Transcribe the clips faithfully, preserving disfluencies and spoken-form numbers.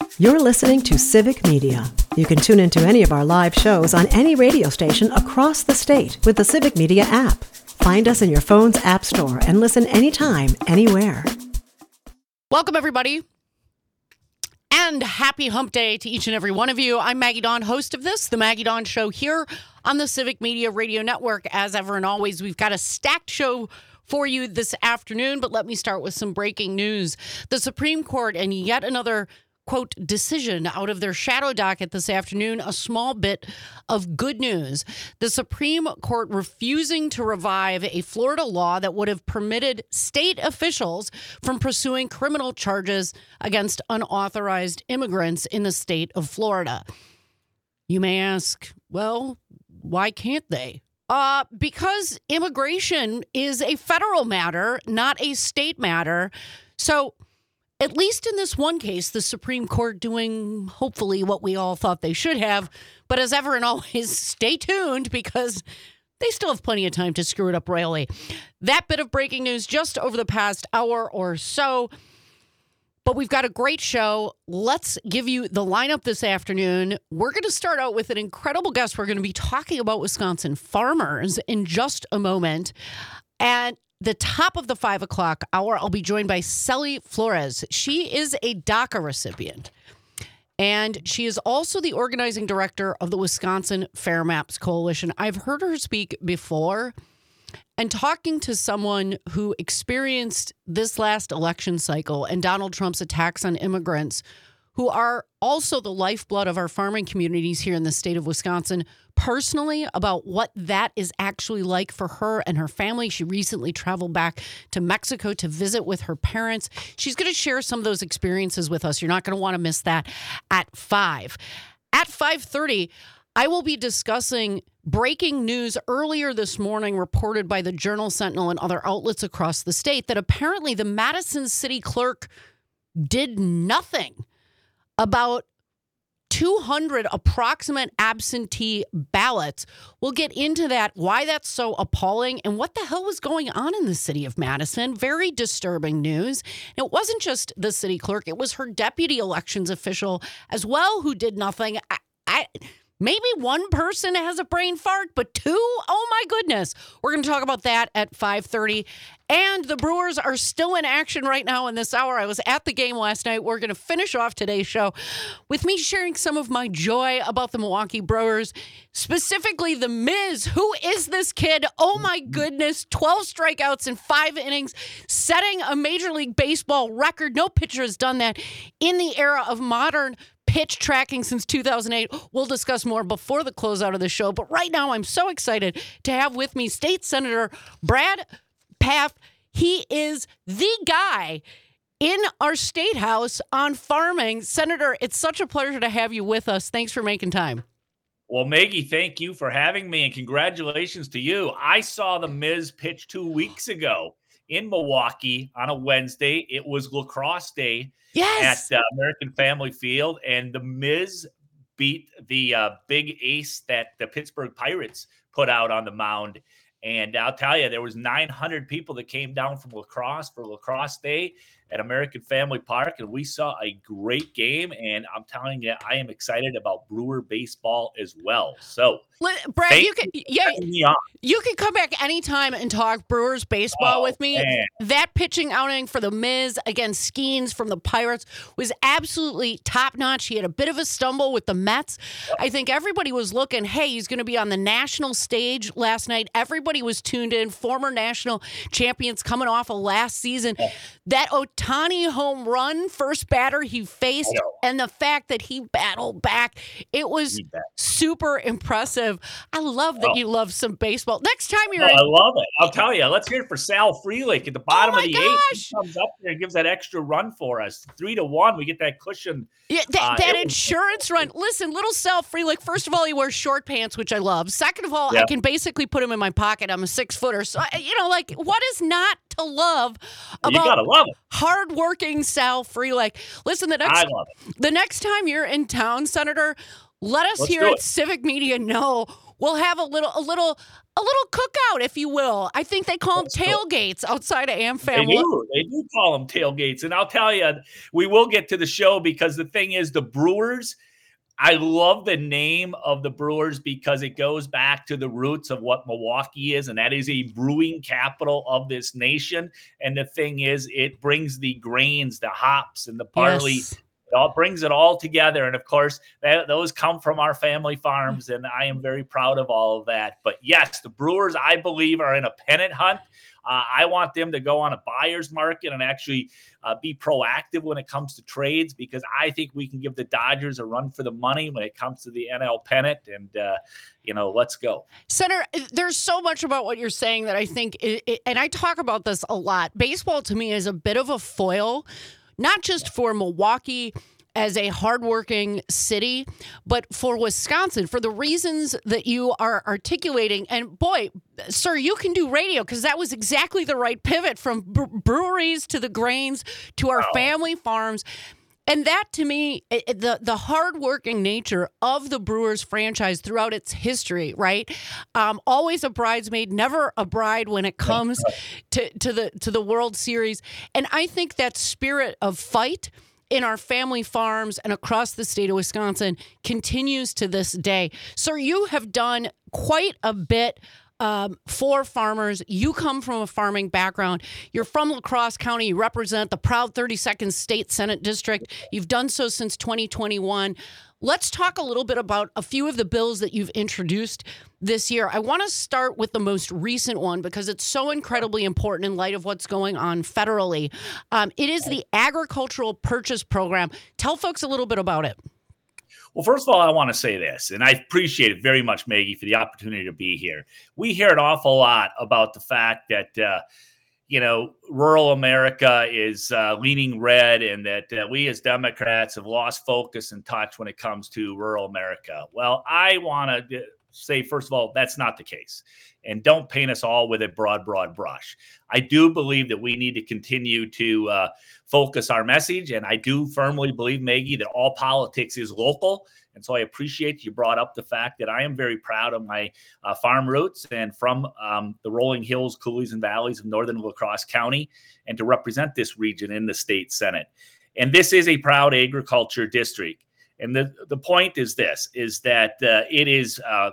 You're listening to Civic Media. You can tune into any of our live shows on any radio station across the state with the Civic Media app. Find us in your phone's app store and listen anytime, anywhere. Welcome, everybody. And happy hump day to each and every one of you. I'm Maggie Dawn, host of this, The Maggie Dawn Show, here on the Civic Media Radio Network. As ever and always, we've got a stacked show for you this afternoon, but let me start with some breaking news. The Supreme Court and yet another, quote, decision out of their shadow docket this afternoon, a small bit of good news. The Supreme Court refusing to revive a Florida law that would have permitted state officials from pursuing criminal charges against unauthorized immigrants in the state of Florida. You may ask, well, why can't they? Uh, because immigration is a federal matter, not a state matter. So at least in this one case, the Supreme Court doing hopefully what we all thought they should have. But as ever and always, stay tuned because they still have plenty of time to screw it up royally. That bit of breaking news just over the past hour or so. But we've got a great show. Let's give you the lineup this afternoon. We're going to start out with an incredible guest. We're going to be talking about Wisconsin farmers in just a moment. And the top of the five o'clock hour, I'll be joined by Celly Flores. She is a DACA recipient, and she is also the organizing director of the Wisconsin Fair Maps Coalition. I've heard her speak before, and talking to someone who experienced this last election cycle and Donald Trump's attacks on immigrants, who are also the lifeblood of our farming communities here in the state of Wisconsin, personally about what that is actually like for her and her family. She recently traveled back to Mexico to visit with her parents. She's going to share some of those experiences with us. You're not going to want to miss that at five. At five thirty, I will be discussing breaking news earlier this morning reported by the Journal Sentinel and other outlets across the state that apparently the Madison City Clerk did nothing about two hundred approximate absentee ballots. We'll get into that, why that's so appalling, and what the hell was going on in the city of Madison. Very disturbing news. And it wasn't just the city clerk, it was her deputy elections official as well who did nothing. I, I Maybe one person has a brain fart, but two? Oh, my goodness. We're going to talk about that at five thirty. And the Brewers are still in action right now in this hour. I was at the game last night. We're going to finish off today's show with me sharing some of my joy about the Milwaukee Brewers, specifically the Miz. Who is this kid? Oh, my goodness. twelve strikeouts in five innings, setting a Major League Baseball record. No pitcher has done that in the era of modern pitch tracking since two thousand eight. We'll discuss more before the closeout of the show. But right now, I'm so excited to have with me State Senator Brad Pfaff. He is the guy in our state house on farming. Senator, it's such a pleasure to have you with us. Thanks for making time. Well, Maggie, thank you for having me, and congratulations to you. I saw the Miz pitch two weeks ago in Milwaukee on a Wednesday. It was lacrosse day. Yes. At uh, American Family Field, and the Miz beat the uh, big ace that the Pittsburgh Pirates put out on the mound. And I'll tell you, there was nine hundred people that came down from lacrosse for lacrosse day at American Family Park, and we saw a great game. And I'm telling you, I am excited about Brewer baseball as well. So, Brad, you can yeah, you can come back anytime and talk Brewers baseball oh, with me. Man. That pitching outing for the Miz against Skeens from the Pirates was absolutely top notch. He had a bit of a stumble with the Mets. I think everybody was looking, hey, he's going to be on the national stage last night. Everybody was tuned in. Former national champions coming off of last season. Oh. That Ohtani home run, first batter he faced, and the fact that he battled back, it was super impressive. I love that oh. you love some baseball. Next time you're oh, in- I love it. I'll tell you. Let's hear it for Sal Frelick at the bottom oh of the gosh. eighth. He comes up there and gives that extra run for us. Three to one. We get that cushion. Yeah, that, uh, that was- insurance run. Listen, little Sal Frelick, first of all, he wears short pants, which I love. Second of all, yeah. I can basically put him in my pocket. I'm a six footer. So, I, you know, like, what is not to love about you gotta love it. hardworking Sal Frelick? Listen, the next, I love it. the next time you're in town, Senator, let us Let's here do at it. Civic Media know we'll have a little, a little, a little cookout, if you will. I think they call them tailgates outside of AmFam. They do. They do call them tailgates. And I'll tell you, we will get to the show because the thing is, the Brewers, I love the name of the Brewers because it goes back to the roots of what Milwaukee is, and that is a brewing capital of this nation. And the thing is, it brings the grains, the hops, and the barley. Yes. It all brings it all together. And of course, that, those come from our family farms, and I am very proud of all of that. But yes, the Brewers, I believe, are in a pennant hunt. Uh, I want them to go on a buyer's market and actually uh, be proactive when it comes to trades, because I think we can give the Dodgers a run for the money when it comes to the N L pennant. And, uh, you know, let's go. Senator, there's so much about what you're saying that I think, it, it, and I talk about this a lot. Baseball to me is a bit of a foil, not just for Milwaukee as a hardworking city, but for Wisconsin, for the reasons that you are articulating. And boy, sir, you can do radio, because that was exactly the right pivot from bre- breweries to the grains to our Wow. family farms. And that, to me, it, the the hardworking nature of the Brewers franchise throughout its history, right? Um, always a bridesmaid, never a bride when it comes to, to the to the World Series. And I think that spirit of fight in our family farms and across the state of Wisconsin continues to this day. Sir, you have done quite a bit um, for farmers. You come from a farming background. You're from La Crosse County. You represent the proud thirty-second State Senate District. You've done so since twenty twenty-one. Let's talk a little bit about a few of the bills that you've introduced this year. I want to start with the most recent one because it's so incredibly important in light of what's going on federally. Um, it is the Agricultural Purchase Program. Tell folks a little bit about it. Well, first of all, I want to say this, and I appreciate it very much, Maggie, for the opportunity to be here. We hear an awful lot about the fact that, uh, you know, rural America is uh, leaning red, and that uh, we as Democrats have lost focus and touch when it comes to rural America. Well, I want to say, first of all, that's not the case. And don't paint us all with a broad, broad brush. I do believe that we need to continue to uh, focus our message. And I do firmly believe, Maggie, that all politics is local. And so I appreciate you brought up the fact that I am very proud of my uh, farm roots and from um, the rolling hills, coulees, and valleys of northern La Crosse County, and to represent this region in the state Senate. And this is a proud agriculture district. And the, the point is this, is that uh, it is uh,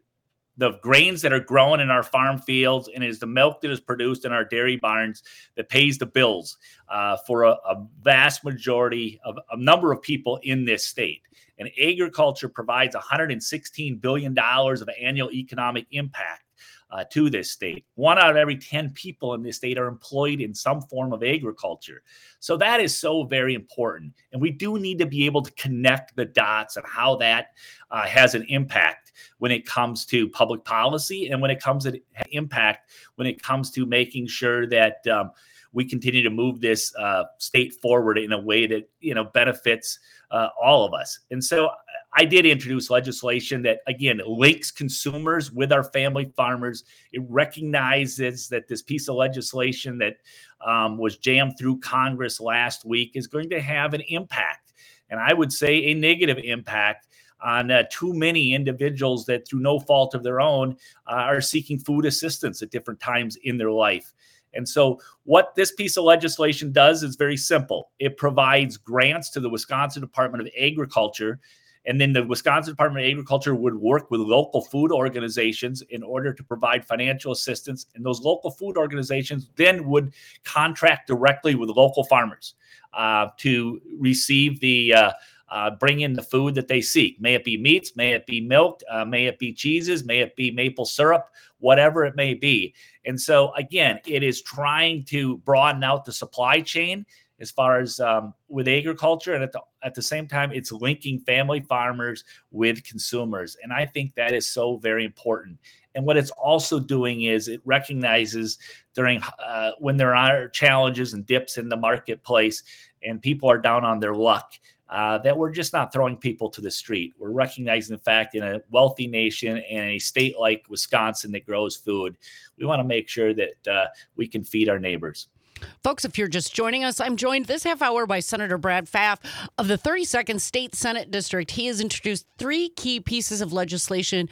the grains that are grown in our farm fields, and it is the milk that is produced in our dairy barns that pays the bills uh, for a, a vast majority of a number of people in this state. And agriculture provides one hundred sixteen billion dollars of annual economic impact uh, to this state. One out of every ten people in this state are employed in some form of agriculture. So that is so very important. And we do need to be able to connect the dots on how that uh, has an impact when it comes to public policy, and when it comes to impact, when it comes to making sure that um, we continue to move this uh, state forward in a way that, you know, benefits uh, all of us. And so I did introduce legislation that, again, links consumers with our family farmers. It recognizes that this piece of legislation that um, was jammed through Congress last week is going to have an impact, and I would say a negative impact on uh, too many individuals that, through no fault of their own, uh, are seeking food assistance at different times in their life. And so what this piece of legislation does is very simple. It provides grants to the Wisconsin Department of Agriculture, and then the Wisconsin Department of Agriculture would work with local food organizations in order to provide financial assistance. And those local food organizations then would contract directly with local farmers uh, to receive the uh, Uh, bring in the food that they seek. May it be meats, may it be milk, uh, may it be cheeses, may it be maple syrup, whatever it may be. And so, again, it is trying to broaden out the supply chain as far as um, with agriculture. And at the, at the same time, it's linking family farmers with consumers. And I think that is so very important. And what it's also doing is it recognizes during uh, when there are challenges and dips in the marketplace and people are down on their luck, Uh, that we're just not throwing people to the street. We're recognizing the fact in a wealthy nation and a state like Wisconsin that grows food, we want to make sure that uh, we can feed our neighbors. Folks, if you're just joining us, I'm joined this half hour by Senator Brad Pfaff of the thirty-second State Senate District. He has introduced three key pieces of legislation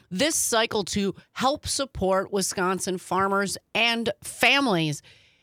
this cycle to help support Wisconsin farmers and families.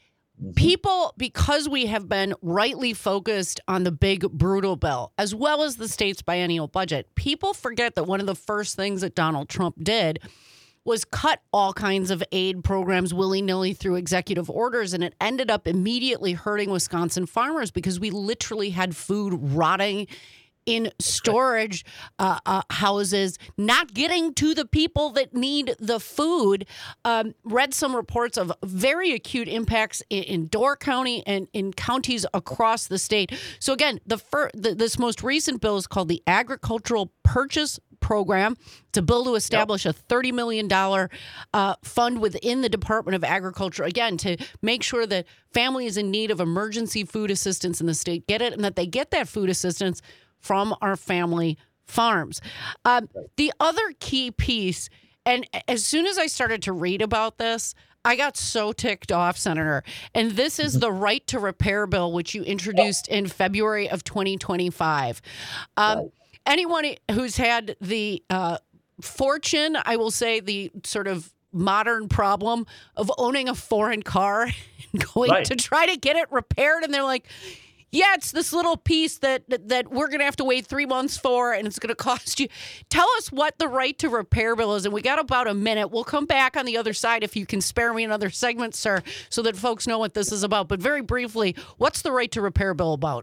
People, because we have been rightly focused on the big brutal bill, as well as the state's biennial budget, people forget that one of the first things that Donald Trump did was cut all kinds of aid programs willy-nilly through executive orders, and it ended up immediately hurting Wisconsin farmers because we literally had food rotting in storage uh, uh, houses, not getting to the people that need the food. Um, read some reports of very acute impacts in, in Door County and in counties across the state. So again, the, fir- the this most recent bill is called the Agricultural Purchase Program. It's a bill to establish yep. a thirty million dollars uh, fund within the Department of Agriculture, again, to make sure that families in need of emergency food assistance in the state get it, and that they get that food assistance from our family farms. Um, the other key piece, and as soon as I started to read about this, I got so ticked off, Senator. And this is the Right to Repair bill, which you introduced in February of twenty twenty-five. Um, right. Anyone who's had the uh, fortune, I will say the sort of modern problem of owning a foreign car and going right. to try to get it repaired, and they're like, yeah, it's this little piece that that we're going to have to wait three months for, and it's going to cost you. Tell us what the Right to Repair bill is, and we got about a minute. We'll come back on the other side if you can spare me another segment, sir, so that folks know what this is about. But very briefly, what's the Right to Repair bill about?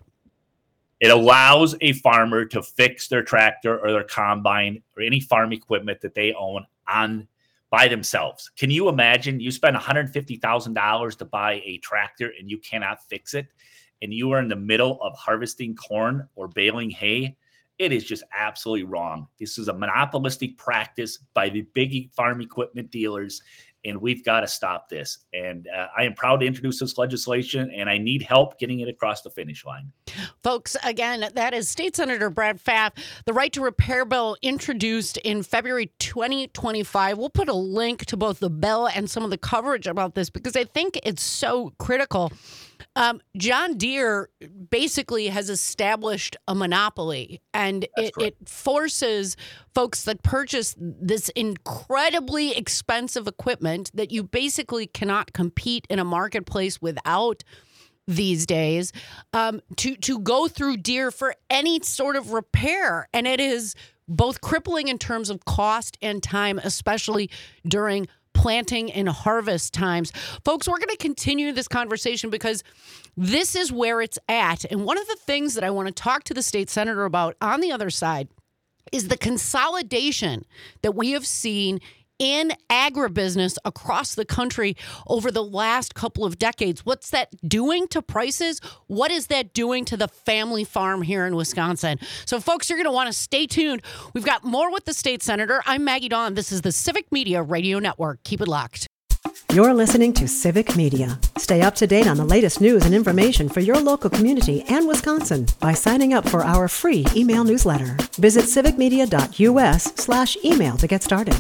It allows a farmer to fix their tractor or their combine or any farm equipment that they own on by themselves. Can you imagine you spend one hundred fifty thousand dollars to buy a tractor and you cannot fix it? And you are in the middle of harvesting corn or baling hay? It is just absolutely wrong. This is a monopolistic practice by the big farm equipment dealers, and we've got to stop this. And uh, I am proud to introduce this legislation, and I need help getting it across the finish line. Folks, again, that is State Senator Brad Pfaff. The Right to Repair bill introduced in February twenty twenty-five. We'll put a link to both the bill and some of the coverage about this because I think it's so critical. Um, John Deere basically has established a monopoly, and it, it forces folks that purchase this incredibly expensive equipment that you basically cannot compete in a marketplace without these days um, to, to go through Deere for any sort of repair. And it is both crippling in terms of cost and time, especially during planting and harvest times. Folks, we're going to continue this conversation because this is where it's at. And one of the things that I want to talk to the state senator about on the other side is the consolidation that we have seen in agribusiness across the country over the last couple of decades. What's that doing to prices? What is that doing to the family farm here in Wisconsin? So, folks, you're going to want to stay tuned. We've got more with the state senator. I'm Maggie Dawn. This is the Civic Media Radio Network. Keep it locked. You're listening to Civic Media. Stay up to date on the latest news and information for your local community and Wisconsin by signing up for our free email newsletter. Visit civicmedia.us slash email to get started.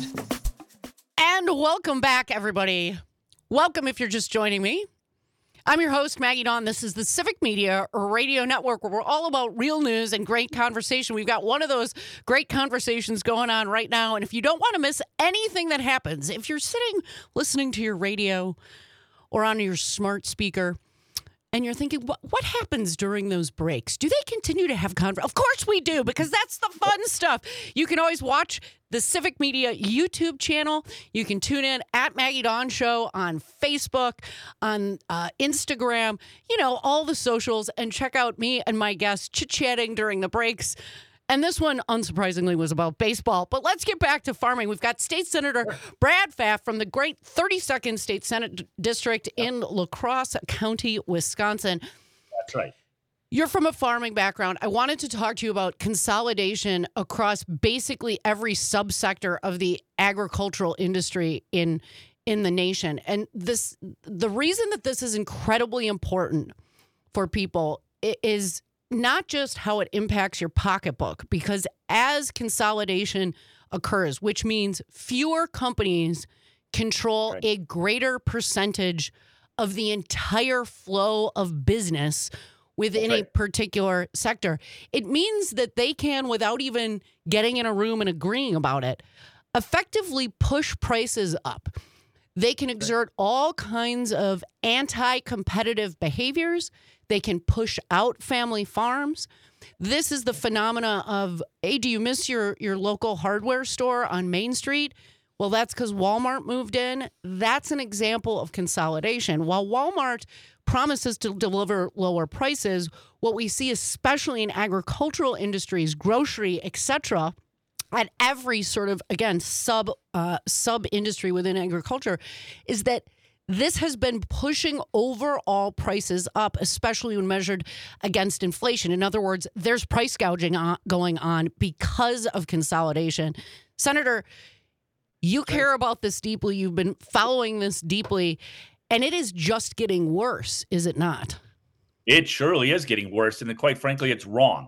And welcome back, everybody. Welcome if you're just joining me. I'm your host, Maggie Dawn. This is the Civic Media Radio Network, where we're all about real news and great conversation. We've got one of those great conversations going on right now. And if you don't want to miss anything that happens, if you're sitting listening to your radio or on your smart speaker, and you're thinking, what, what happens during those breaks? Do they continue to have conversations? Of course we do, because that's the fun stuff. You can always watch the Civic Media YouTube channel. You can tune in at Maggie Dawn Show on Facebook, on uh, Instagram, you know, all the socials, and check out me and my guests chit-chatting during the breaks. And this one, unsurprisingly, was about baseball. But let's get back to farming. We've got State Senator Brad Pfaff from the great thirty-second State Senate District in La Crosse County, Wisconsin. That's right. You're from a farming background. I wanted to talk to you about consolidation across basically every subsector of the agricultural industry in in the nation. And this, the reason that this is incredibly important for people is not just how it impacts your pocketbook, because as consolidation occurs, which means fewer companies control right. a greater percentage of the entire flow of business within right. a particular sector, it means that they can, without even getting in a room and agreeing about it, effectively push prices up. They can exert all kinds of anti-competitive behaviors. They can push out family farms. This is the phenomena of, hey, do you miss your, your local hardware store on Main Street? Well, that's because Walmart moved in. That's an example of consolidation. While Walmart promises to deliver lower prices, what we see, especially in agricultural industries, grocery, et cetera, at every sort of, again, sub uh, sub industry within agriculture, is that this has been pushing overall prices up, especially when measured against inflation. In other words, there's price gouging on, going on because of consolidation. Senator, you care about this deeply. You've been following this deeply, and it is just getting worse, is it not? It surely is getting worse, and quite frankly, it's wrong.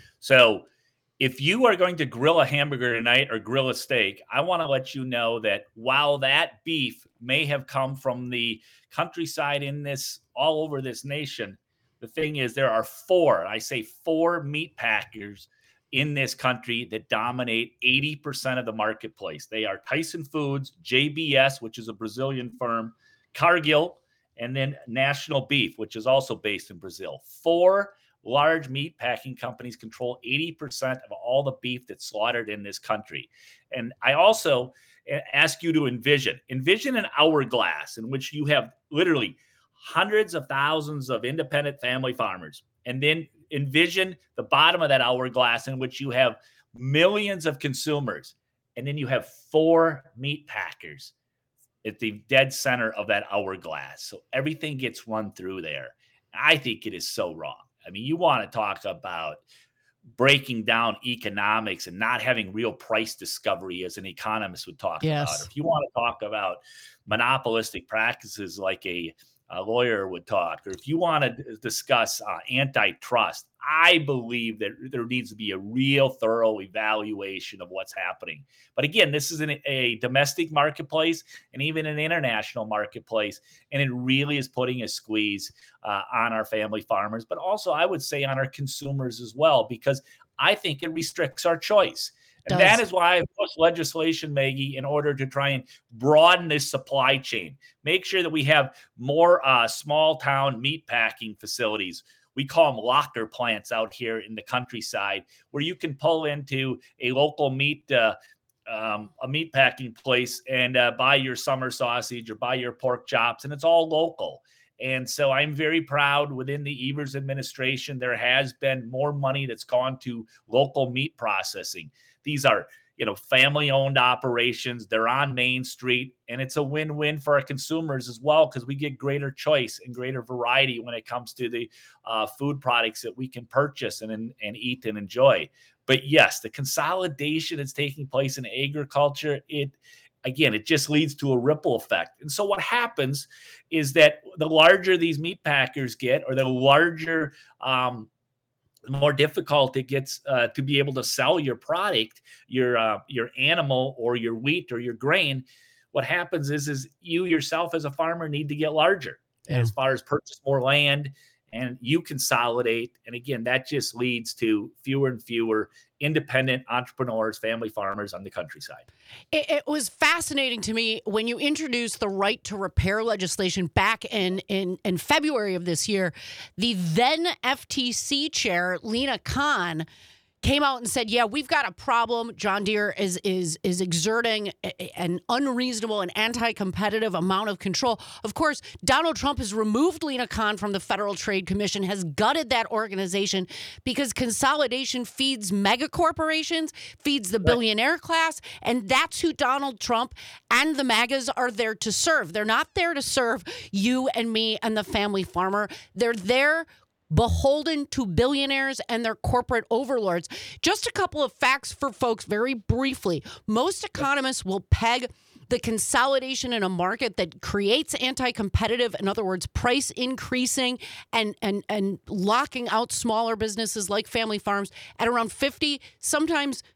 So if you are going to grill a hamburger tonight or grill a steak, I want to let you know that while that beef may have come from the countryside in this, all over this nation, the thing is there are four, I say four meat packers in this country that dominate eighty percent of the marketplace. They are Tyson Foods, J B S, which is a Brazilian firm, Cargill, and then National Beef, which is also based in Brazil. Four large meat packing companies control eighty percent of all the beef that's slaughtered in this country. And I also ask you to envision, envision an hourglass in which you have literally hundreds of thousands of independent family farmers. And then envision the bottom of that hourglass in which you have millions of consumers. And then you have four meat packers at the dead center of that hourglass. So everything gets run through there. I think it is so wrong. I mean, you want to talk about breaking down economics and not having real price discovery as an economist would talk Yes. about. If you want to talk about monopolistic practices like a, a lawyer would talk, or if you want to discuss uh, antitrust, I believe that there needs to be a real thorough evaluation of what's happening. But again, this is an, a domestic marketplace and even an international marketplace, and it really is putting a squeeze uh, on our family farmers, but also I would say on our consumers as well, because I think it restricts our choice. And Does. that is why I pushed legislation, Maggie, in order to try and broaden this supply chain. Make sure that we have more uh, small town meat packing facilities. We call them locker plants out here in the countryside, where you can pull into a local meat uh, um, a meat packing place and uh, buy your summer sausage or buy your pork chops, and it's all local. And so I'm very proud within the Evers administration, there has been more money that's gone to local meat processing. These are, you know, family-owned operations. They're on Main Street, and it's a win-win for our consumers as well, because we get greater choice and greater variety when it comes to the uh, food products that we can purchase and, and, and eat and enjoy. But yes, the consolidation that's taking place in agriculture, it again, it just leads to a ripple effect. And so what happens is that the larger these meat packers get, or the larger um, the more difficult it gets uh, to be able to sell your product, your uh, your animal or your wheat or your grain. What happens is, is you yourself as a farmer need to get larger, Yeah. as far as purchase more land, and you consolidate. And again, that just leads to fewer and fewer independent entrepreneurs, family farmers on the countryside. It, it was fascinating to me when you introduced the right to repair legislation back in, in, in February of this year. The then F T C chair, Lina Khan, came out and said, yeah, we've got a problem. John Deere is is is exerting a, an unreasonable and anti-competitive amount of control. Of course, Donald Trump has removed Lina Khan from the Federal Trade Commission, has gutted that organization because consolidation feeds mega corporations, feeds the billionaire class, and that's who Donald Trump and the MAGAs are there to serve. They're not there to serve you and me and the family farmer. They're there beholden to billionaires and their corporate overlords. Just a couple of facts for folks very briefly. Most economists will peg the consolidation in a market that creates anti-competitive, in other words, price increasing and, and, and locking out smaller businesses like family farms at around fifty, sometimes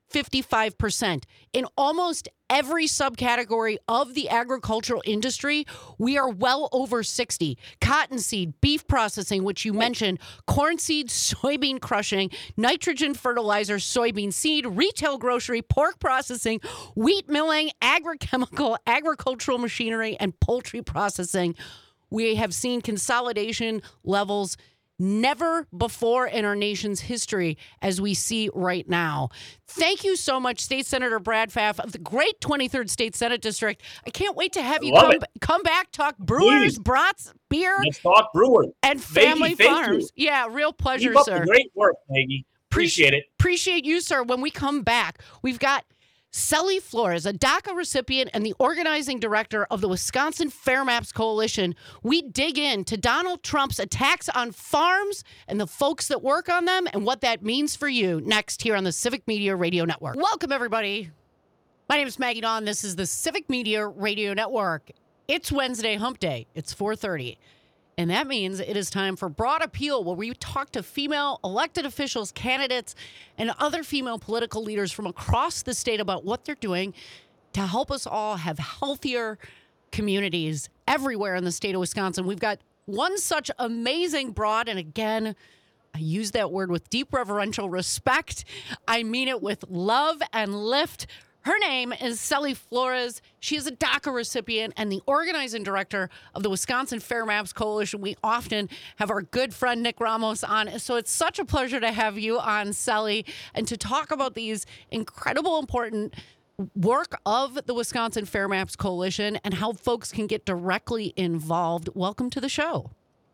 fifty-five percent. In almost every subcategory of the agricultural industry, we are well over sixty. Cottonseed, beef processing, which you mentioned, corn seed, soybean crushing, nitrogen fertilizer, soybean seed, retail grocery, pork processing, wheat milling, agrochemical, agricultural machinery, and poultry processing. We have seen consolidation levels never before in our nation's history as we see right now. Thank you so much, State Senator Brad Pfaff of the great twenty-third State Senate District. I can't wait to have you Love come, it. come back, talk brewers, Please. brats, beer, Let's talk Brewers. and family Maggie, thank farms. you. Yeah, real pleasure, Keep up sir. the great work, Maggie. Appreciate it. Appreciate you, sir. When we come back, we've got Sally Flores, a DACA recipient and the organizing director of the Wisconsin Fair Maps Coalition. We dig into Donald Trump's attacks on farms and the folks that work on them and what that means for you next here on the Civic Media Radio Network. Welcome, everybody. My name is Maggie Dawn. This is the Civic Media Radio Network. It's Wednesday Hump Day. It's four thirty. And that means it is time for Broad Appeal, where we talk to female elected officials, candidates, and other female political leaders from across the state about what they're doing to help us all have healthier communities everywhere in the state of Wisconsin. We've got one such amazing broad, and again, I use that word with deep reverential respect. I mean it with love and lift. Her name is Sally Flores. She is a DACA recipient and the organizing director of the Wisconsin Fair Maps Coalition. We often have our good friend Nick Ramos on. So it's such a pleasure to have you on, Sally, and to talk about these incredible, important work of the Wisconsin Fair Maps Coalition and how folks can get directly involved. Welcome to the show.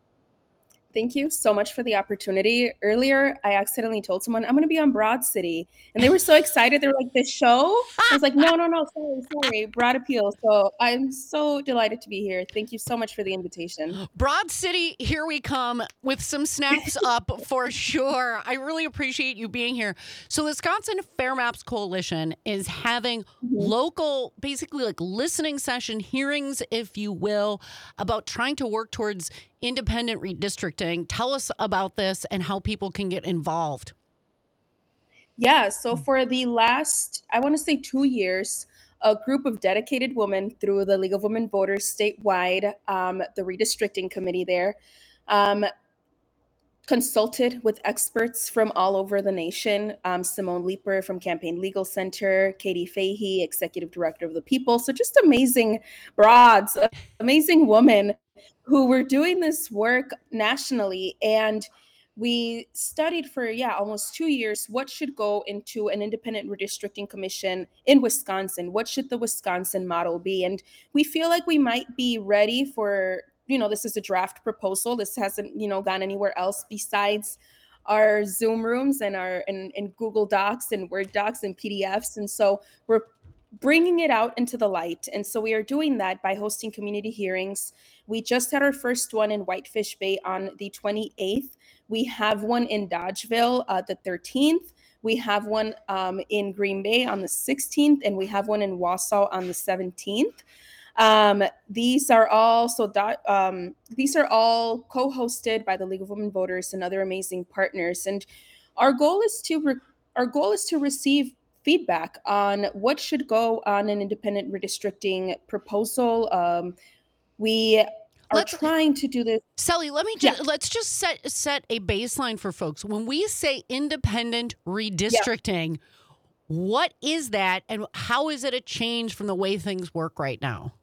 Thank you so much for the opportunity. Earlier, I accidentally told someone I'm going to be on Broad City, and they were so excited. They were like, "This show?" I was like, "No, no, no, sorry, sorry, Broad Appeal." So I'm so delighted to be here. Thank you so much for the invitation. Broad City, here we come with some snaps up for sure. I really appreciate you being here. So Wisconsin Fair Maps Coalition is having mm-hmm. local, basically like listening session hearings, if you will, about trying to work towards independent redistricting. Tell us about this and how people can get involved. Yeah, so for the last, I want to say two years, a group of dedicated women through the League of Women Voters statewide, um, the redistricting committee there, um, consulted with experts from all over the nation. Um, Simone Leeper from Campaign Legal Center, Katie Fahey, Executive Director of the People. So just amazing broads, amazing women who were doing this work nationally. And we studied for, yeah, almost two years, what should go into an independent redistricting commission in Wisconsin? What should the Wisconsin model be? And we feel like we might be ready for, you know, this is a draft proposal. This hasn't, you know, gone anywhere else besides our Zoom rooms and our and, and Google Docs and Word Docs and P D Fs. And so we're bringing it out into the light. And so we are doing that by hosting community hearings. We just had our first one in Whitefish Bay on the twenty-eighth. We have one in Dodgeville uh, the thirteenth. We have one um, in Green Bay on the sixteenth, and we have one in Wausau on the seventeenth. Um, these are all so that, um, these are all co-hosted by the League of Women Voters and other amazing partners. And our goal is to re- our goal is to receive feedback on what should go on an independent redistricting proposal. Um, we are let's, trying to do this. Sally, let me just, yeah. let's just set set a baseline for folks. When we say independent redistricting, yeah. what is that, and how is it a change from the way things work right now?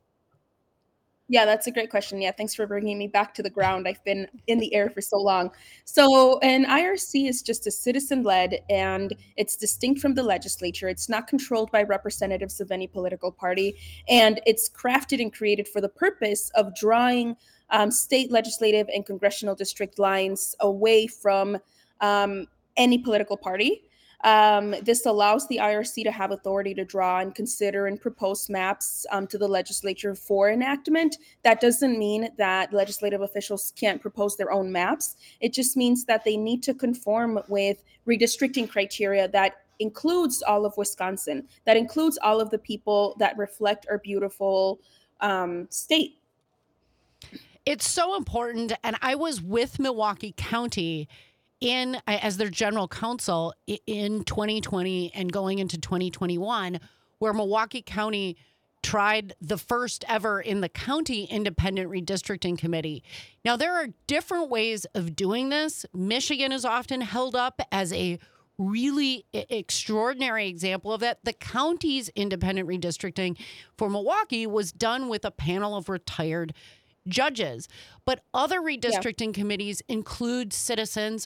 Yeah, that's a great question. Yeah, thanks for bringing me back to the ground. I've been in the air for so long. So an I R C is just a citizen-led, and it's distinct from the legislature. It's not controlled by representatives of any political party, and it's crafted and created for the purpose of drawing um, state legislative and congressional district lines away from um, any political party. Um, this allows the I R C to have authority to draw and consider and propose maps um, to the legislature for enactment. That doesn't mean that legislative officials can't propose their own maps. It just means that they need to conform with redistricting criteria that includes all of Wisconsin, that includes all of the people that reflect our beautiful um, state. It's so important. And I was with Milwaukee County in as their general counsel in twenty twenty and going into twenty twenty-one, where Milwaukee County tried the first ever in the county independent redistricting committee. Now, there are different ways of doing this. Michigan is often held up as a really extraordinary example of that. The county's independent redistricting for Milwaukee was done with a panel of retired judges. But other redistricting yeah. committees include citizens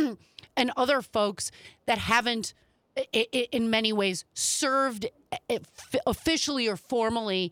and other folks that haven't, in many ways, served officially or formally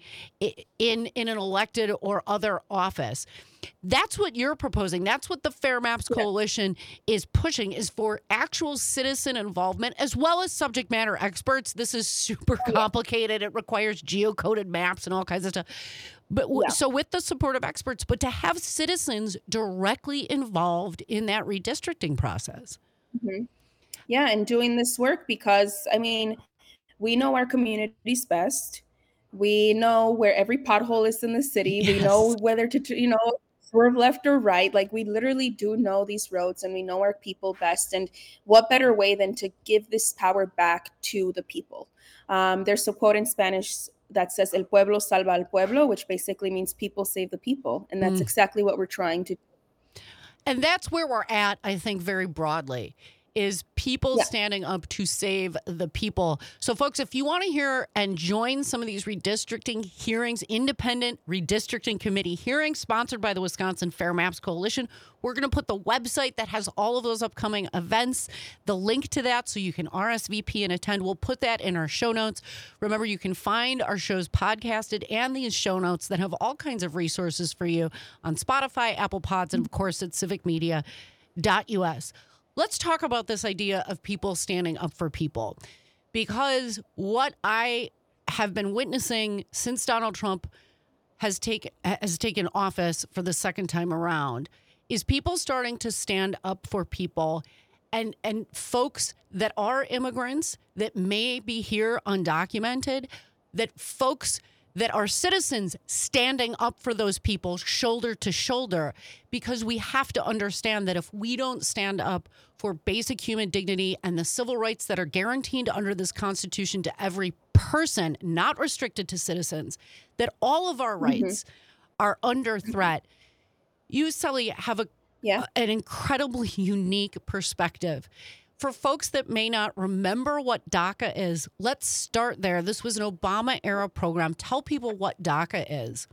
in, in an elected or other office. That's what you're proposing. That's what the Fair Maps Coalition yeah. is pushing, is for actual citizen involvement as well as subject matter experts. This is super complicated. It requires geocoded maps and all kinds of stuff. But yeah. so with the support of experts, but to have citizens directly involved in that redistricting process. Mm-hmm. Yeah, and doing this work because, I mean, we know our communities best. We know where every pothole is in the city. Yes. We know whether to, you know, swerve left or right. Like, we literally do know these roads and we know our people best. And what better way than to give this power back to the people? Um, there's a quote in Spanish that says, El pueblo salva al pueblo, which basically means people save the people. And that's mm. exactly what we're trying to do. And that's where we're at, I think, very broadly, is people yeah. standing up to save the people. So, folks, if you want to hear and join some of these redistricting hearings, independent redistricting committee hearings sponsored by the Wisconsin Fair Maps Coalition, we're going to put the website that has all of those upcoming events, the link to that so you can R S V P and attend. We'll put that in our show notes. Remember, you can find our shows podcasted and these show notes that have all kinds of resources for you on Spotify, Apple Pods, and, of course, at civic media dot U S. Let's talk about this idea of people standing up for people, because what I have been witnessing since Donald Trump has taken has taken office for the second time around is people starting to stand up for people, and and folks that are immigrants that may be here undocumented, that folks that are citizens standing up for those people shoulder to shoulder, because we have to understand that if we don't stand up for basic human dignity and the civil rights that are guaranteed under this Constitution to every person, not restricted to citizens, that all of our rights mm-hmm. are under threat. You, Sally, have a, yeah. a an incredibly unique perspective. For folks that may not remember what DACA is, let's start there. This was an Obama-era program. Tell people what DACA is.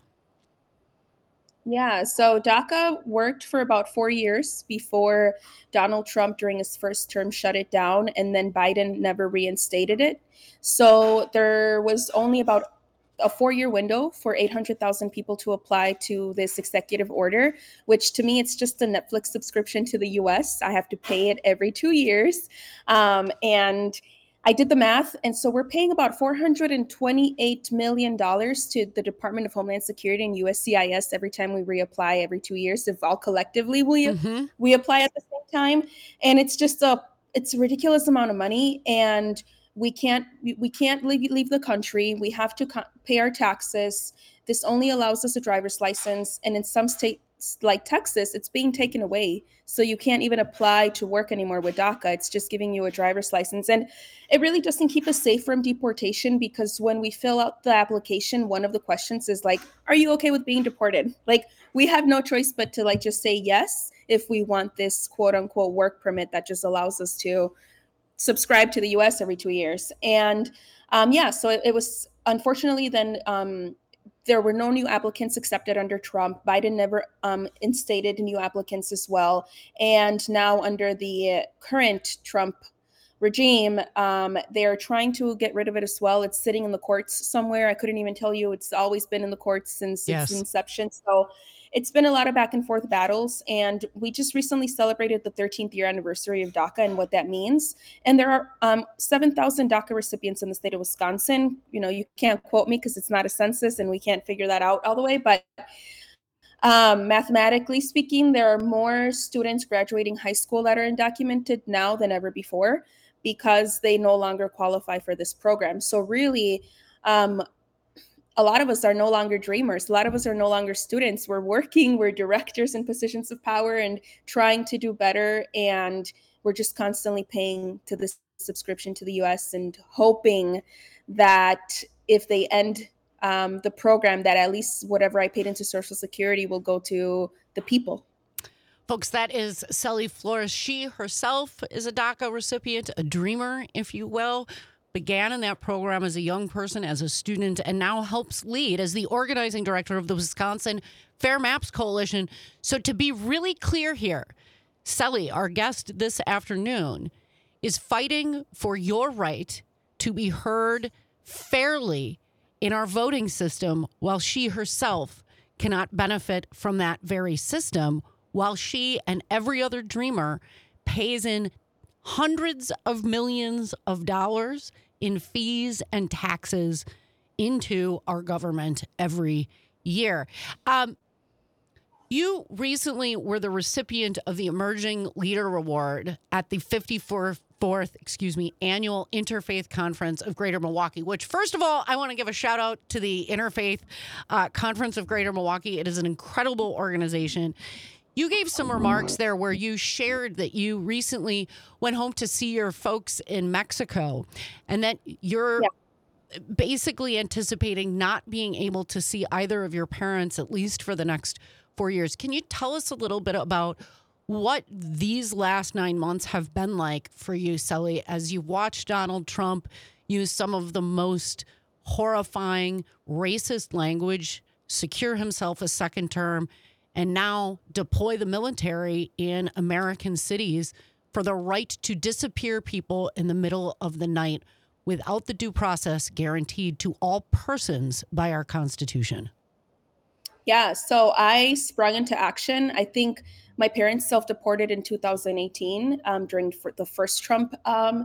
Yeah, so DACA worked for about four years before Donald Trump, during his first term, shut it down, and then Biden never reinstated it. So there was only about a four-year window for eight hundred thousand people to apply to this executive order, which to me, it's just a Netflix subscription to the U S. I have to pay it every two years. Um, and I did the math. And so we're paying about four hundred twenty-eight million dollars to the Department of Homeland Security and U S C I S every time we reapply every two years, if all collectively we, mm-hmm. we apply at the same time. And it's just a, it's a ridiculous amount of money. And We can't we can't leave, leave the country. We have to co- pay our taxes. This only allows us a driver's license. And in some states like Texas, it's being taken away. So you can't even apply to work anymore with DACA. It's just giving you a driver's license. And it really doesn't keep us safe from deportation, because when we fill out the application, one of the questions is like, are you okay with being deported? Like, we have no choice but to like just say yes if we want this quote unquote work permit that just allows us to subscribe to the U S every two years. And um, yeah, so it, it was, unfortunately, then um, there were no new applicants accepted under Trump. Biden never um, instated new applicants as well. And now under the current Trump regime, um, they're trying to get rid of it as well. It's sitting in the courts somewhere. I couldn't even tell you. It's always been in the courts since yes. its inception. So it's been a lot of back and forth battles. And we just recently celebrated the thirteenth year anniversary of DACA and what that means. And there are um, seven thousand DACA recipients in the state of Wisconsin. You know, you can't quote me because it's not a census and we can't figure that out all the way. But um, mathematically speaking, there are more students graduating high school that are undocumented now than ever before, because they no longer qualify for this program. So really, um, a lot of us are no longer dreamers. A lot of us are no longer students. We're working, we're directors in positions of power and trying to do better. And we're just constantly paying to this subscription to the U S and hoping that if they end um, the program, that at least whatever I paid into Social Security will go to the people. Folks, that is Cely Flores. She herself is a DACA recipient, a dreamer, if you will. Began in that program as a young person, as a student, and now helps lead as the organizing director of the Wisconsin Fair Maps Coalition. So to be really clear here, Cely, our guest this afternoon, is fighting for your right to be heard fairly in our voting system, while she herself cannot benefit from that very system, while she and every other dreamer pays in hundreds of millions of dollars in fees and taxes into our government every year. Um, you recently were the recipient of the Emerging Leader Award at the fifty-fourth, excuse me, annual Interfaith Conference of Greater Milwaukee, which, first of all, I want to give a shout out to the Interfaith uh, Conference of Greater Milwaukee. It is an incredible organization. You gave some remarks there where you shared that you recently went home to see your folks in Mexico and that you're yeah. basically anticipating not being able to see either of your parents, at least for the next four years. Can you tell us a little bit about what these last nine months have been like for you, Cely, as you watch Donald Trump use some of the most horrifying racist language, secure himself a second term, and now deploy the military in American cities for the right to disappear people in the middle of the night without the due process guaranteed to all persons by our Constitution? Yeah, so I sprung into action. I think my parents self-deported in two thousand eighteen um, during the first Trump um,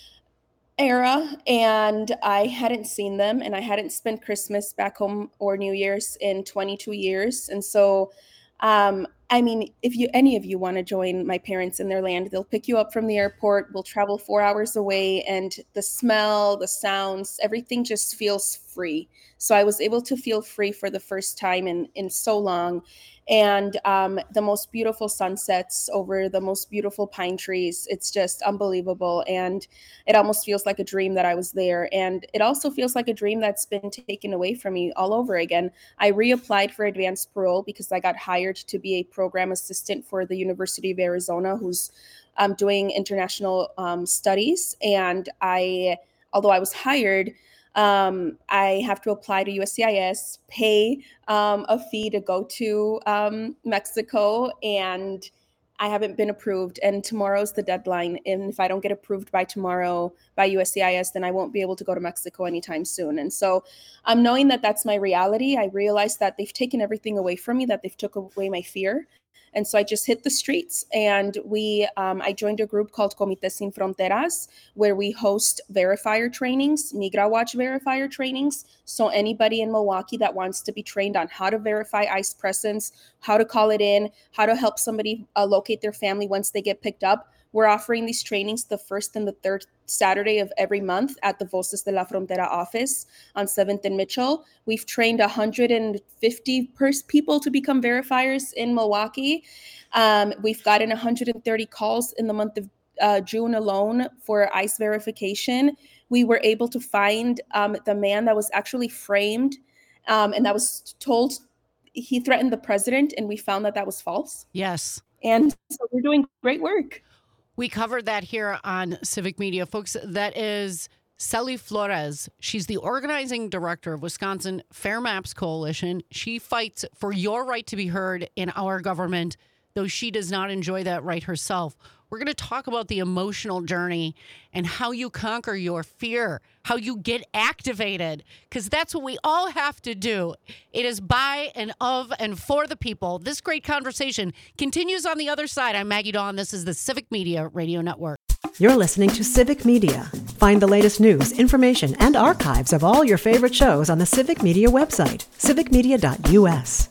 era, and I hadn't seen them, and I hadn't spent Christmas back home or New Year's in twenty-two years. And so, um, I mean, if you any of you want to join my parents in their land, they'll pick you up from the airport. We'll travel four hours away, and the smell, the sounds, everything just feels free. So I was able to feel free for the first time in, in so long. And um, the most beautiful sunsets over the most beautiful pine trees. It's just unbelievable. And it almost feels like a dream that I was there. And it also feels like a dream that's been taken away from me all over again. I reapplied for advanced parole because I got hired to be a program assistant for the University of Arizona, who's um, doing international um, studies. And I, although I was hired, Um, I have to apply to U S C I S, pay um, a fee to go to um, Mexico, and I haven't been approved. And tomorrow's the deadline. And if I don't get approved by tomorrow by U S C I S, then I won't be able to go to Mexico anytime soon. And so um, knowing that that's my reality, I realized that they've taken everything away from me, that they've took away my fear. And so I just hit the streets, and we, um, I joined a group called Comité Sin Fronteras, where we host verifier trainings, Migra Watch verifier trainings. So anybody in Milwaukee that wants to be trained on how to verify ICE presence, how to call it in, how to help somebody uh, locate their family once they get picked up, we're offering these trainings the first and the third Saturday of every month at the Voces de la Frontera office on seventh and Mitchell. We've trained one hundred fifty pers- people to become verifiers in Milwaukee. Um, we've gotten one hundred thirty calls in the month of uh, June alone for ICE verification. We were able to find um, the man that was actually framed um, and that was told he threatened the president, and we found that that was false. Yes. And so we're doing great work. We covered that here on Civic Media. Folks, that is Cely Flores. She's the organizing director of Wisconsin Fair Maps Coalition. She fights for your right to be heard in our government, though she does not enjoy that right herself. We're going to talk about the emotional journey and how you conquer your fear, how you get activated, because that's what we all have to do. It is by and of and for the people. This great conversation continues on the other side. I'm Maggie Dawn. This is the Civic Media Radio Network. You're listening to Civic Media. Find the latest news, information, and archives of all your favorite shows on the Civic Media website, civic media dot u s.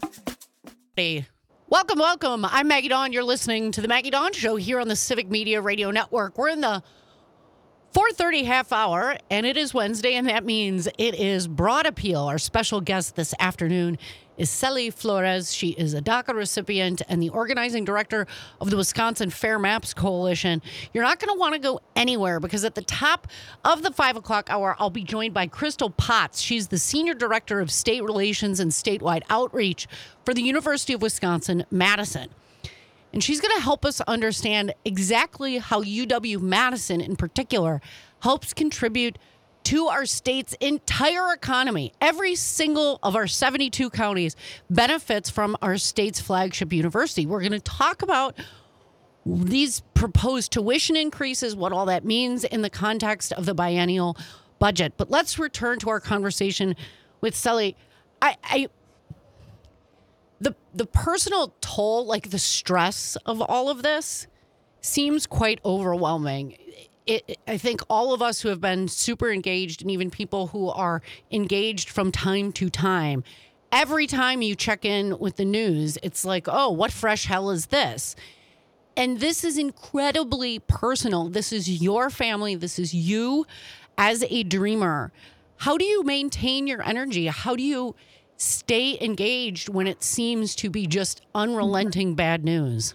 Hey. Welcome, welcome. I'm Maggie Dawn. You're listening to the Maggie Dawn Show here on the Civic Media Radio Network. We're in the four thirty half hour, and it is Wednesday, and that means it is Broad Appeal. Our special guest this afternoon is Cely Flores. She is a DACA recipient and the organizing director of the Wisconsin Fair Maps Coalition. You're not going to want to go anywhere because at the top of the five o'clock hour, I'll be joined by Crystal Potts. She's the senior director of state relations and statewide outreach for the University of Wisconsin-Madison. And she's going to help us understand exactly how U W-Madison in particular helps contribute to our state's entire economy. Every single of our seventy-two counties benefits from our state's flagship university. We're going to talk about these proposed tuition increases, what all that means in the context of the biennial budget. But let's return to our conversation with Cely. I, I the the personal toll, like the stress of all of this, seems quite overwhelming. It, I think all of us who have been super engaged, and even people who are engaged from time to time, every time you check in with the news, it's like, oh, what fresh hell is this? And this is incredibly personal. This is your family. This is you as a dreamer. How do you maintain your energy? How do you stay engaged when it seems to be just unrelenting bad news?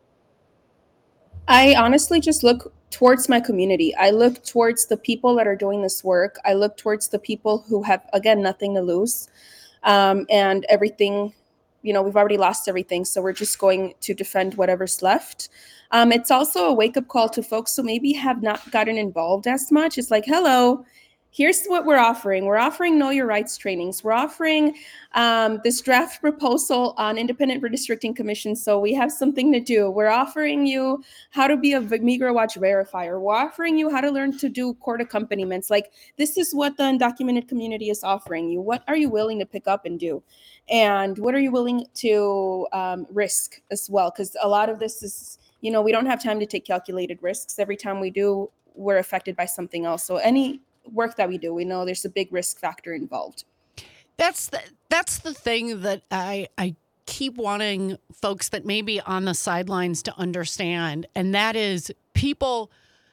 I honestly just look towards my community. I look towards the people that are doing this work. I look towards the people who have, again, nothing to lose. Um, and everything, you know, we've already lost everything. So we're just going to defend whatever's left. Um, it's also a wake-up call to folks who maybe have not gotten involved as much. It's like, hello, here's what we're offering. We're offering Know Your Rights trainings. We're offering um, this draft proposal on independent redistricting commission. So we have something to do. We're offering you how to be a Migra Watch verifier. We're offering you how to learn to do court accompaniments. Like, this is what the undocumented community is offering you. What are you willing to pick up and do? And what are you willing to um, risk as well? Because a lot of this is, you know, we don't have time to take calculated risks. Every time we do, we're affected by something else. So any work that we do, we know there's a big risk factor involved. That's the, that's the thing that I I keep wanting folks that may be on the sidelines to understand, and that is people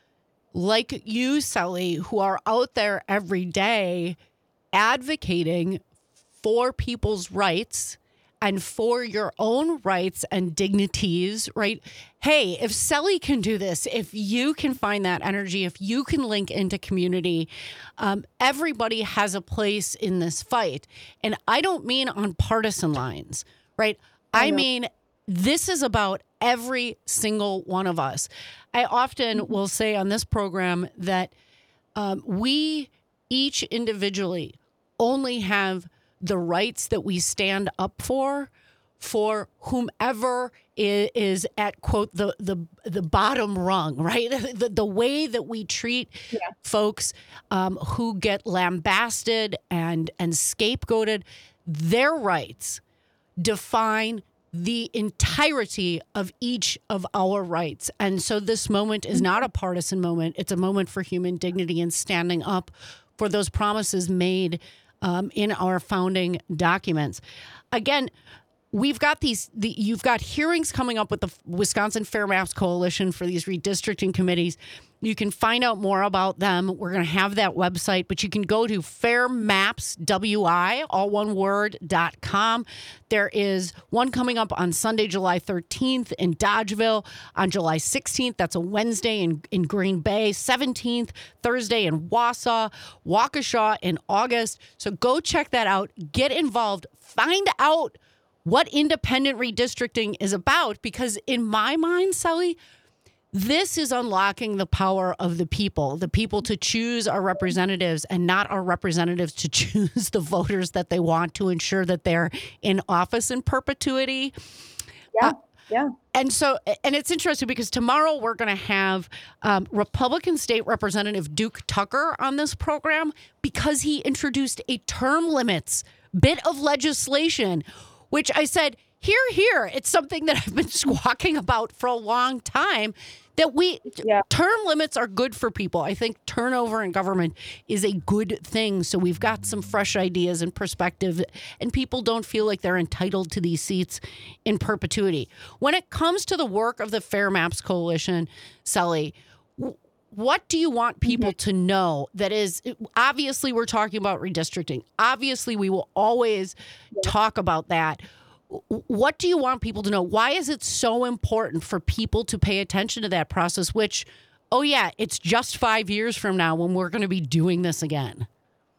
like you, Cely, who are out there every day advocating for people's rights and for your own rights and dignities, right? Hey, if Cely can do this, if you can find that energy, if you can link into community, um, everybody has a place in this fight. And I don't mean on partisan lines, right? I, I mean, this is about every single one of us. I often mm-hmm. will say on this program that um, we each individually only have the rights that we stand up for, for whomever is at, quote, the the the bottom rung, right? The, the way that we treat yeah. folks um, who get lambasted and, and scapegoated, their rights define the entirety of each of our rights. And so this moment is not a partisan moment. It's a moment for human dignity and standing up for those promises made Um, in our founding documents. Again, we've got these, the, you've got hearings coming up with the Wisconsin Fair Maps Coalition for these redistricting committees. You can find out more about them. We're going to have that website, but you can go to fair maps w i, all one word, dot com. There is one coming up on Sunday, July thirteenth in Dodgeville, on July sixteenth. That's a Wednesday in, in Green Bay, seventeenth, Thursday in Wausau, Waukesha in August. So go check that out. Get involved. Find out what independent redistricting is about, because in my mind, Cely, this is unlocking the power of the people, the people to choose our representatives and not our representatives to choose the voters that they want to ensure that they're in office in perpetuity. Yeah, uh, yeah. And so, and it's interesting because tomorrow we're going to have um, Republican State Representative Duke Tucker on this program because he introduced a term limits bit of legislation, which I said, here, here, it's something that I've been squawking about for a long time, that we yeah. term limits are good for people. I think turnover in government is a good thing. So we've got some fresh ideas and perspective, and people don't feel like they're entitled to these seats in perpetuity. When it comes to the work of the Fair Maps Coalition, Cely, what do you want people Mm-hmm. to know that is, obviously we're talking about redistricting. Obviously we will always Yeah. talk about that. What do you want people to know? Why is it so important for people to pay attention to that process, which, oh yeah, it's just five years from now when we're going to be doing this again?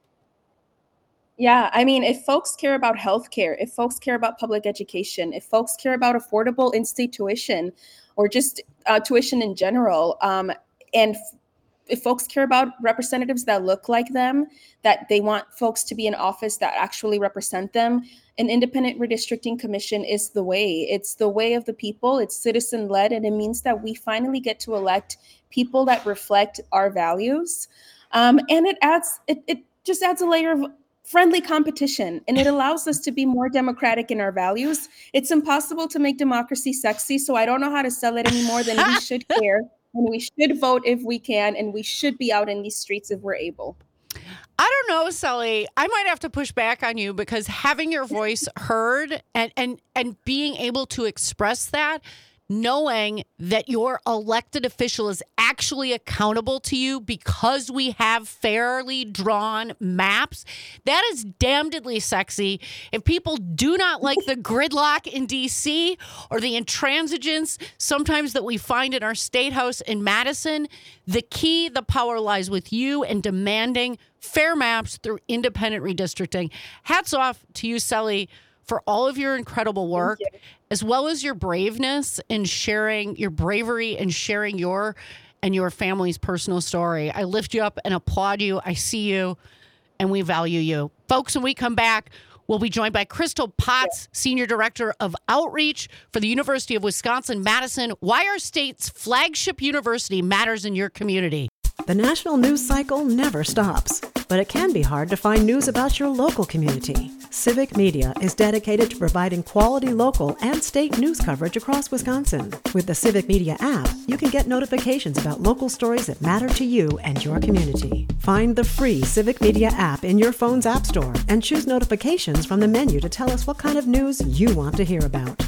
Yeah, I mean, if folks care about healthcare, if folks care about public education, if folks care about affordable in-state tuition or just uh, tuition in general, um, and f- if folks care about representatives that look like them, that they want folks to be in office that actually represent them, an independent redistricting commission is the way. It's the way of the people. It's citizen-led, and it means that we finally get to elect people that reflect our values. Um, and it adds, it, it just adds a layer of friendly competition, and it allows us to be more democratic in our values. It's impossible to make democracy sexy, so I don't know how to sell it any more than we should care, and we should vote if we can, and we should be out in these streets if we're able. I don't know, Sully. I might have to push back on you because having your voice heard and and and being able to express that, knowing that your elected official is actually accountable to you because we have fairly drawn maps, that is damnedly sexy. If people do not like the gridlock in D C or the intransigence sometimes that we find in our state house in Madison, the key, the power lies with you and demanding fair maps through independent redistricting. Hats off to you, Sully, for all of your incredible work, as well as your braveness in sharing your bravery and sharing your and your family's personal story. I lift you up and applaud you. I see you and we value you. Folks, when we come back, we'll be joined by Crystal Potts, Senior Director of Outreach for the University of Wisconsin-Madison. Why our state's flagship university matters in your community. The national news cycle never stops, but it can be hard to find news about your local community. Civic Media is dedicated to providing quality local and state news coverage across Wisconsin. With the Civic Media app, you can get notifications about local stories that matter to you and your community. Find the free Civic Media app in your phone's app store and choose notifications from the menu to tell us what kind of news you want to hear about.